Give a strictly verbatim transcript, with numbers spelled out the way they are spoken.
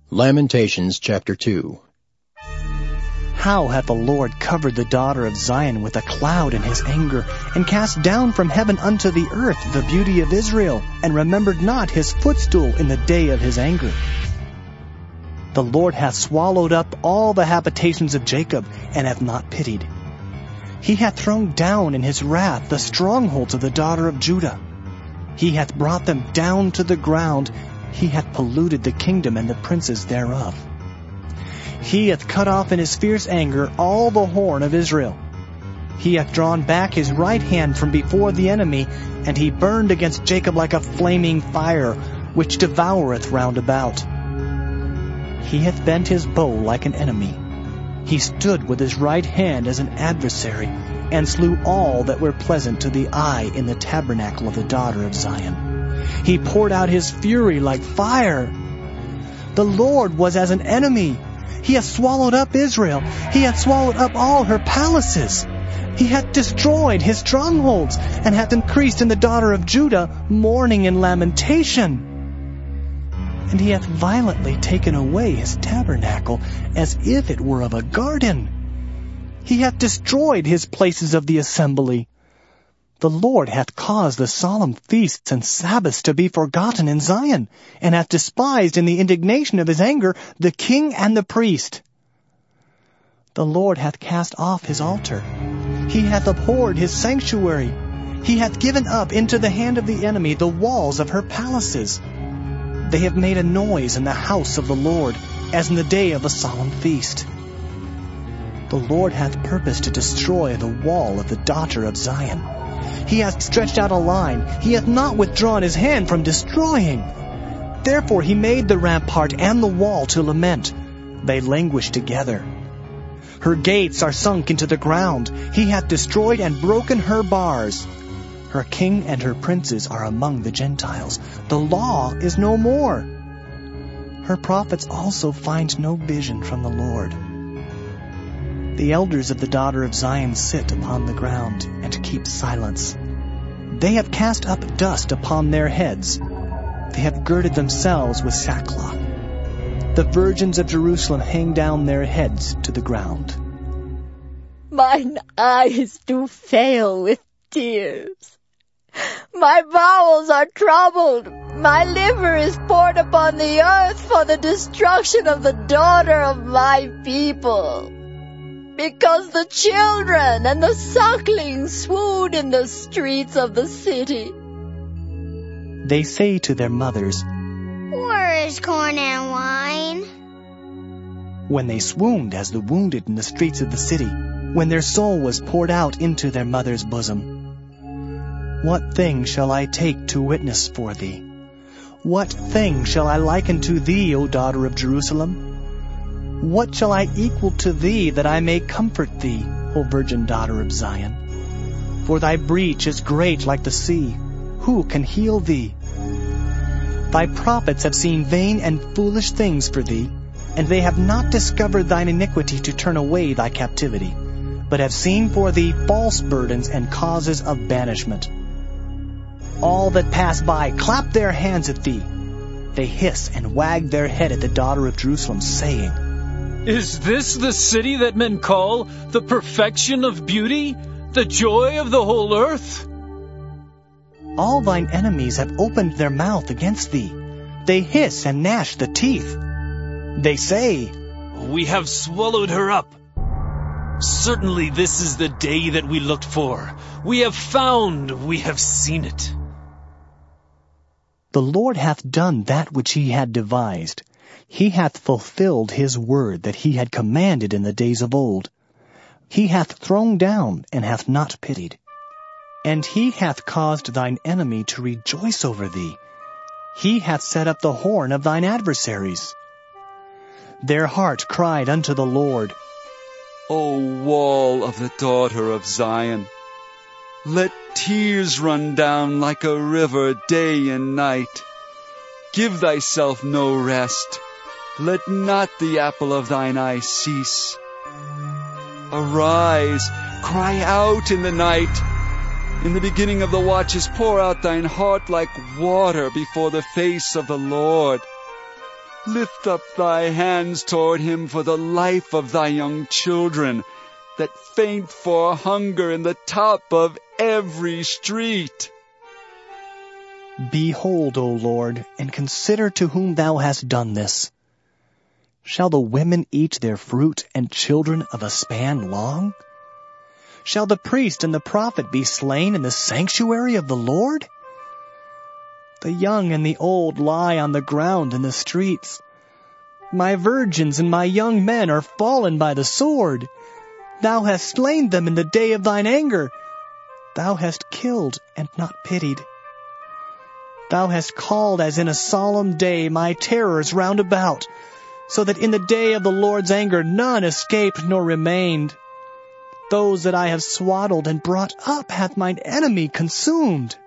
Lamentations chapter two. How hath the Lord covered the daughter of Zion with a cloud in his anger, and cast down from heaven unto the earth the beauty of Israel, and remembered not his footstool in the day of his anger. The Lord hath swallowed up all the habitations of Jacob, and hath not pitied. He hath thrown down in his wrath the strongholds of the daughter of Judah. He hath brought them down to the ground. He hath polluted the kingdom and the princes thereof. He hath cut off in his fierce anger all the horn of Israel. He hath drawn back his right hand from before the enemy, and he burned against Jacob like a flaming fire, which devoureth round about. He hath bent his bow like an enemy. He stood with his right hand as an adversary, and slew all that were pleasant to the eye in the tabernacle of the daughter of Zion. He poured out his fury like fire. The Lord was as an enemy. He hath swallowed up Israel. He hath swallowed up all her palaces. He hath destroyed his strongholds, and hath increased in the daughter of Judah mourning and lamentation. And he hath violently taken away his tabernacle, as if it were of a garden. He hath destroyed his places of the assembly. The Lord hath caused the solemn feasts and Sabbaths to be forgotten in Zion, and hath despised in the indignation of his anger the king and the priest. The Lord hath cast off his altar. He hath abhorred his sanctuary. He hath given up into the hand of the enemy the walls of her palaces. They have made a noise in the house of the Lord, as in the day of a solemn feast. The Lord hath purposed to destroy the wall of the daughter of Zion. He hath stretched out a line. He hath not withdrawn his hand from destroying. Therefore he made the rampart and the wall to lament. They languish together. Her gates are sunk into the ground. He hath destroyed and broken her bars. Her king and her princes are among the Gentiles. The law is no more. Her prophets also find no vision from the Lord. The elders of the daughter of Zion sit upon the ground and keep silence. They have cast up dust upon their heads. They have girded themselves with sackcloth. The virgins of Jerusalem hang down their heads to the ground. Mine eyes do fail with tears. My bowels are troubled. My liver is poured upon the earth for the destruction of the daughter of my people. Because the children and the sucklings swoon in the streets of the city. They say to their mothers, Where is corn and wine? When they swooned as the wounded in the streets of the city, when their soul was poured out into their mother's bosom. What thing shall I take to witness for thee? What thing shall I liken to thee, O daughter of Jerusalem? What shall I equal to thee, that I may comfort thee, O virgin daughter of Zion? For thy breach is great like the sea. Who can heal thee? Thy prophets have seen vain and foolish things for thee, and they have not discovered thine iniquity to turn away thy captivity, but have seen for thee false burdens and causes of banishment. All that pass by clap their hands at thee. They hiss and wag their head at the daughter of Jerusalem, saying, Is this the city that men call the perfection of beauty, the joy of the whole earth? All thine enemies have opened their mouth against thee. They hiss and gnash the teeth. They say, We have swallowed her up. Certainly this is the day that we looked for. We have found, we have seen it. The Lord hath done that which he had devised. He hath fulfilled his word that he had commanded in the days of old. He hath thrown down and hath not pitied. And he hath caused thine enemy to rejoice over thee. He hath set up the horn of thine adversaries. Their heart cried unto the Lord, O wall of the daughter of Zion, let tears run down like a river day and night. Give thyself no rest. Let not the apple of thine eye cease. Arise, cry out in the night. In the beginning of the watches pour out thine heart like water before the face of the Lord. lift up thy hands toward him for the life of thy young children, that faint for hunger in the top of every street. Behold, O Lord, and consider to whom thou hast done this. Shall the women eat their fruit, and children of a span long? Shall the priest and the prophet be slain in the sanctuary of the Lord? The young and the old lie on the ground in the streets. My virgins and my young men are fallen by the sword. Thou hast slain them in the day of thine anger. Thou hast killed and not pitied. Thou hast called as in a solemn day my terrors round about, so that in the day of the Lord's anger none escaped nor remained. Those that I have swaddled and brought up hath mine enemy consumed.